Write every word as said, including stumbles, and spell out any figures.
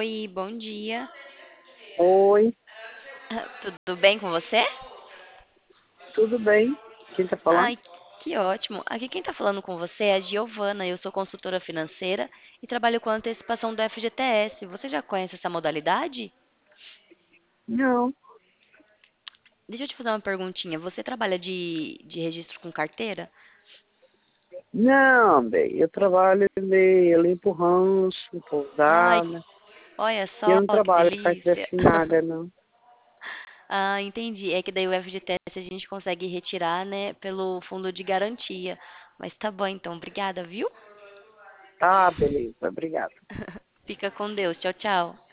Oi, bom dia. Oi, Tudo bem com você? tudo bem? Quem tá falando? Ai, que ótimo. Aqui quem está falando com você é a Giovana. Eu sou consultora financeira e trabalho com a antecipação do F G T S. Você já conhece essa modalidade? Não, Deixa eu te fazer uma perguntinha. Você trabalha de, de registro com carteira? não, bem, eu trabalho de, eu limpo rancho, Ai, pousada. olha Eu só, não que trabalho com carteira delícia. assinada, não. Ah, entendi. É que daí o F G T S a gente consegue retirar, né, pelo fundo de garantia. Mas tá bom, então. Obrigada, viu? Tá, beleza, obrigado. Fica com Deus. Tchau, tchau.